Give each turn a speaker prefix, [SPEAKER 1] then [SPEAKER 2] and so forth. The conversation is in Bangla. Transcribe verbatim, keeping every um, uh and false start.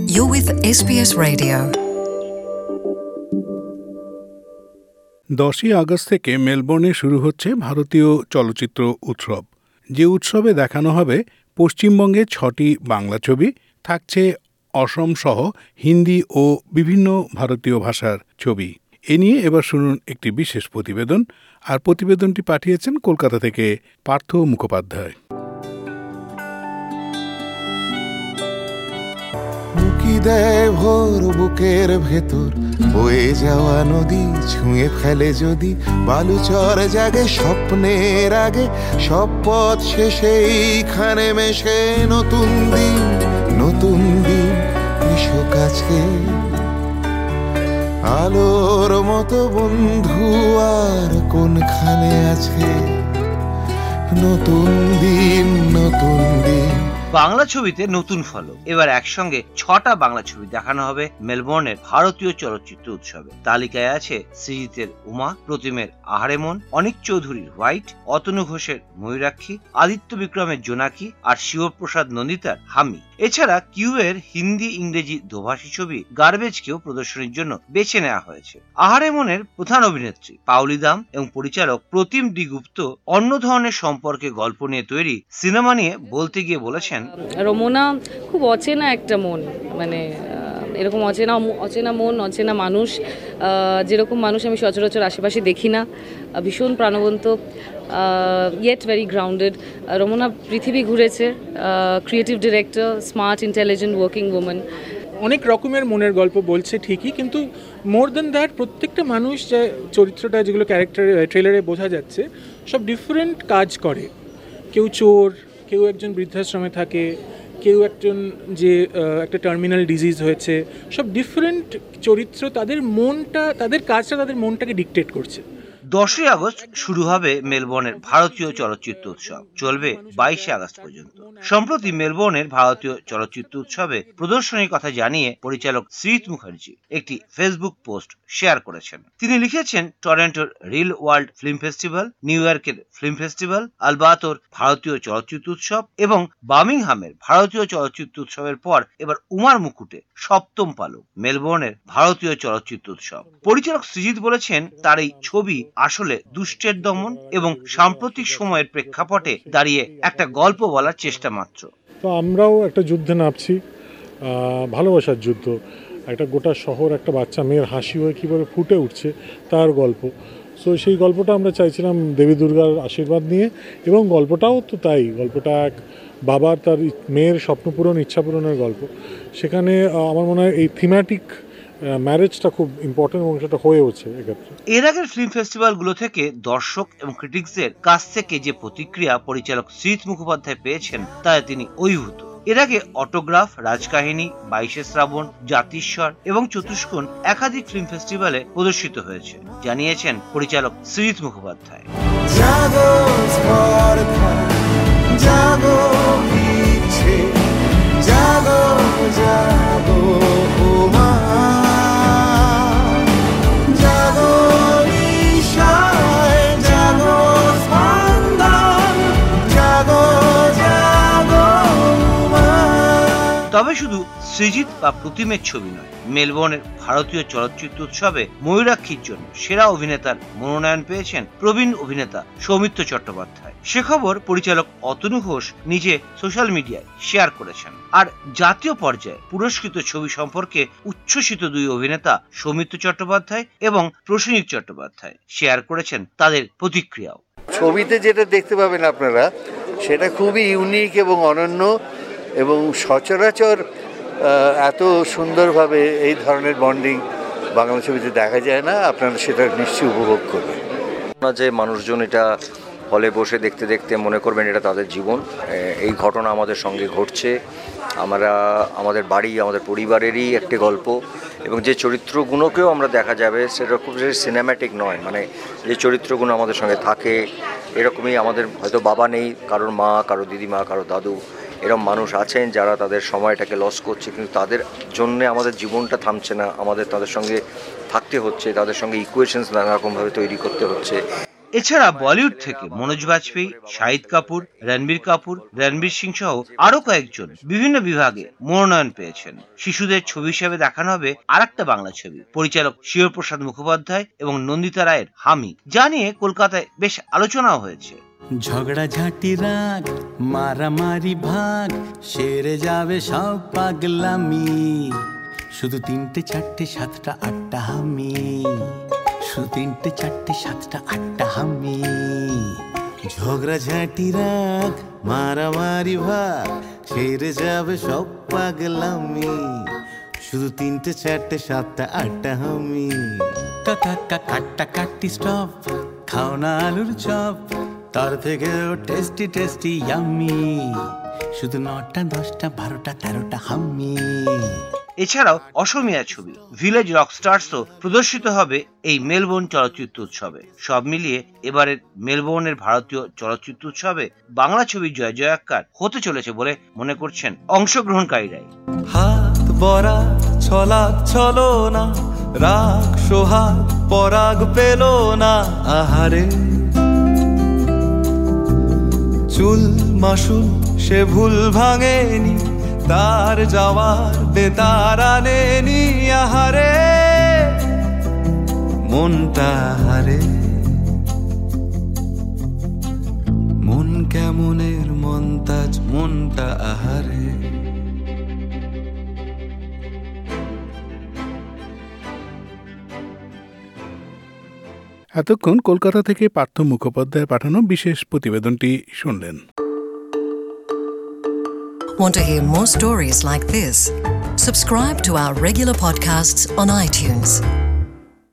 [SPEAKER 1] You're with S B S Radio.
[SPEAKER 2] দশই আগস্ট থেকে মেলবোর্নে শুরু হচ্ছে ভারতীয় চলচ্চিত্র উৎসব, যে উৎসবে দেখানো হবে পশ্চিমবঙ্গের ছটি বাংলা ছবি, থাকছে অসম সহ হিন্দি ও বিভিন্ন ভারতীয় ভাষার ছবি। এ নিয়ে এবার শুনুন একটি বিশেষ প্রতিবেদন, আর প্রতিবেদনটি পাঠিয়েছেন কলকাতা থেকে পার্থ মুখোপাধ্যায়।
[SPEAKER 3] উকি দেয় ভোর বুকের ভেতর বয়ে যাওয়া নদী, ছুঁয়ে ফেলে যদি বালুচর জাগে স্বপ্নের আগে, সব পথ শেষে এইখানে মেশে নতুন দিন, নতুন দিন এসো কাছে। আলোর মতো বন্ধু আর কোনখানে আছে, নতুন দিন, নতুন দিন।
[SPEAKER 4] বাংলা ছবিতে নতুন ফলো, এবার একসঙ্গে ছটা বাংলা ছবি দেখানো হবে মেলবোর্নের ভারতীয় চলচ্চিত্র উৎসবে। তালিকায় আছে সৃজিতের উমা, প্রতিমের আহারে মন, অনিক চৌধুরীর হোয়াইট, অতনু ঘোষের ময়ূরাক্ষী, আদিত্য বিক্রমের জোনাকি আর শিবপ্রসাদ নন্দিতার হামি। এছাড়া কিউ এর হিন্দি ইংরেজি দোভাষী ছবি গার্বেজকেও প্রদর্শনীর জন্য বেছে নেওয়া হয়েছে। আহারে মনের প্রধান অভিনেত্রী পাউলি দাম এবং পরিচালক প্রতিম ডি গুপ্ত অন্য ধরনের সম্পর্কে গল্প নিয়ে তৈরি সিনেমা নিয়ে বলতে গিয়ে বলেছেন,
[SPEAKER 5] রমনা খুব অচেনা একটা মন, মানে এরকম অচেনা অচেনা মন, অচেনা মানুষ, যেরকম মানুষ আমি সচরাচর আশেপাশে দেখি না, ভীষণ প্রাণবন্ত, ইয়েট ভেরি গ্রাউন্ডেড। রমনা পৃথিবী ঘুরেছে, creative director, smart intelligent working woman.
[SPEAKER 6] অনেক রকমের মনের গল্প বলছে ঠিকই, কিন্তু মোর দেন দ্যাট প্রত্যেকটা মানুষ যে চরিত্রটা, যেগুলো ক্যারেক্টার ট্রেলারে বোঝা যাচ্ছে, সব ডিফারেন্ট কাজ করে। কেউ চোর, কেউ একজন বৃদ্ধাশ্রমে থাকে, কেউ একজন যে একটা টার্মিনাল ডিজিজ হয়েছে, সব ডিফারেন্ট চরিত্র। তাদের মনটা, তাদের কাজটা তাদের মনটাকে ডিকটেট করছে।
[SPEAKER 4] দশই আগস্ট শুরু হবে মেলবোর্নের ভারতীয় চলচ্চিত্র উৎসব, চলবে বাইশে আগস্ট পর্যন্ত। সম্প্রতি মেলবোর্নের ভারতীয় চলচ্চিত্র উৎসবে প্রদর্শনীর কথা জানিয়ে পরিচালক সৃজিত মুখার্জি একটি ফেসবুক পোস্ট শেয়ার করেছেন। তিনি লিখেছেন, টরন্টোর রিল ওয়ার্ল্ড ফিল্ম ফেস্টিভ্যাল, নিউ ইয়র্কের ফিল্ম ফেস্টিভ্যাল, আলবাতোর ভারতীয় চলচ্চিত্র উৎসব এবং বার্মিংহামের ভারতীয় চলচ্চিত্র উৎসবের পর এবার উমার মুকুটে সপ্তম পালক মেলবোর্নের ভারতীয় চলচ্চিত্র উৎসব। পরিচালক সৃজিত বলেছেন, তার এই ছবি আসলে দুষ্টের দমন এবং সাম্প্রতিক সময়ের প্রেক্ষাপটে দাঁড়িয়ে একটা গল্প বলার চেষ্টা মাত্র।
[SPEAKER 7] তো আমরাও একটা যুদ্ধে নামছি, ভালোবাসার যুদ্ধ। একটা গোটা শহর একটা বাচ্চা মেয়ের হাসি হয়ে কীভাবে ফুটে উঠছে তার গল্প। সো সেই গল্পটা আমরা চাইছিলাম দেবী দুর্গার আশীর্বাদ নিয়ে, এবং গল্পটাও তো তাই। গল্পটা এক বাবার তার মেয়ের স্বপ্ন পূরণ, ইচ্ছা পূরণের গল্প। সেখানে আমার মনে হয় এই থিম্যাটিক ম্যারেজটা খুব ইম্পর্টেন্ট এবং সেটা হয়ে হচ্ছে এক্ষেত্রে।
[SPEAKER 4] এর আগের ফিল্ম ফেস্টিভ্যালগুলো থেকে দর্শক এবং ক্রিটিক্সের কাছ থেকে যে প্রতিক্রিয়া পরিচালক সৃজিত মুখোপাধ্যায় পেয়েছেন তাতে তিনি অভিভূত। এর আগে অটোগ্রাফ, রাজকাহিনী, বাইশে শ্রাবণ, জাতিস্বর এবং চতুষ্কোণ একাধিক ফিল্ম ফেস্টিভ্যালে প্রদর্শিত হয়েছে, জানিয়েছেন পরিচালক সৃজিত মুখোপাধ্যায়। তবে শুধু সৃজিত বা প্রতিমের ছবি নয়, মেলবোর্নের ভারতীয় চলচ্চিত্র উৎসবে ময়ূরাক্ষীর জন্য সেরা অভিনেতার মনোনয়ন পেয়েছেন প্রবীণ অভিনেতা সৌমিত্র চট্টোপাধ্যায়। সে খবর পরিচালক অতনু ঘোষ নিজে সোশ্যাল মিডিয়ায় শেয়ার করেছেন। আর জাতীয় পর্যায়ে পুরস্কৃত ছবি সম্পর্কে উচ্ছ্বসিত দুই অভিনেতা সৌমিত্র চট্টোপাধ্যায় এবং প্রসেনজিৎ চট্টোপাধ্যায় শেয়ার করেছেন তাদের প্রতিক্রিয়াও।
[SPEAKER 8] ছবিতে যেটা দেখতে পাবেন আপনারা, সেটা খুবই ইউনিক এবং অনন্য, এবং সচরাচর এত সুন্দরভাবে এই ধরনের বন্ডিং বাংলা ছবিতে দেখা যায় না। আপনারা সেটা নিশ্চয়ই উপভোগ করবেন।
[SPEAKER 9] যে মানুষজন এটা হলে বসে দেখতে দেখতে মনে করবেন এটা তাদের জীবন। এই ঘটনা আমাদের সঙ্গে ঘটছে, আমরা আমাদের বাড়ি, আমাদের পরিবারেরই একটি গল্প, এবং যে চরিত্রগুলোকেও আমরা দেখা যাবে সেটা খুব সিনেম্যাটিক নয়, মানে যে চরিত্রগুলো আমাদের সঙ্গে থাকে এরকমই। আমাদের হয়তো বাবা নেই, কারোর মা, কারো দিদিমা, কারো দাদু, এরকম মানুষ আছেন যারা তাদের সময়টাকে লস করছে, কিন্তু তাদের জন্যে আমাদের জীবনটা থামছে না। আমাদের তাদের সঙ্গে থাকতে হচ্ছে, তাদের সঙ্গে ইকুয়েশনস নানা রকমভাবে তৈরি করতে হচ্ছে।
[SPEAKER 4] এছাড়া বলিউড থেকে মনোজ বাজপেয়ী, শাহিদ কাপুর, রণবীর কাপুর, রণবীর সিং সহ আরো কয়েকজন বিভিন্ন বিভাগে মনোনয়ন পেয়েছেন। শিশুদের ছবি হিসেবে দেখানো হবে আর একটা বাংলা ছবি, পরিচালক শিবপ্রসাদ মুখোপাধ্যায় এবং নন্দিতা রায়ের হামি, যা নিয়ে কলকাতায় বেশ আলোচনাও হয়েছে।
[SPEAKER 10] ঝগড়া ঝাঁটি রাগ, মারামারি ভাগ, সেরে যাবে সব পাগলামি, শুধু তিনটে চারটে সাতটা আটটা হামি, শুধু তিনটে চারটে সাতটা আটটা হামি।
[SPEAKER 3] ঝগড়া ঝাঁটি রাগ, মারামারি ভাগ, সেরে যাবে সব পাগলামি, শুধু তিনটে চারটে সাতটা আটটা হামি।
[SPEAKER 10] কাকা কাটা কাটি স্টপ, খাও না আলুর চপ, তার থেকেও টেস্টি টেস্টি ইয়াম্মি, শুধু নটা দশটা বারোটা তেরোটা হামি।
[SPEAKER 4] এছাড়াও অসমীয়া ছবি ভিলেজ রকস্টার্সও প্রদর্শিত হবে এই মেলবোর্ন চলচ্চিত্র উৎসবে। সব মিলিয়ে এবারের মেলবোর্নের ভারতীয় চলচ্চিত্র উৎসবে বাংলা ছবির জয় জয়াকার হতে চলেছে বলে মনে করছেন অংশগ্রহণকারীরাই।
[SPEAKER 10] হাত বরা ছলা ছলো না, রাগ সোহাগ পরাগ পেল না, আহারে চুল মাসুল সে ভুল ভাঙেনি, তার যাওয়ার বেতার আনেনি, আহারে মনটা হারে, মন কেমনের মন্তাজ মনটা আহারে।
[SPEAKER 2] এতক্ষণ কলকাতা থেকে পার্থ মুখোপাধ্যায় পাঠানো বিশেষ প্রতিবেদনটি শুনলেন।
[SPEAKER 1] Want to hear more stories like this? Subscribe to our regular podcasts on iTunes.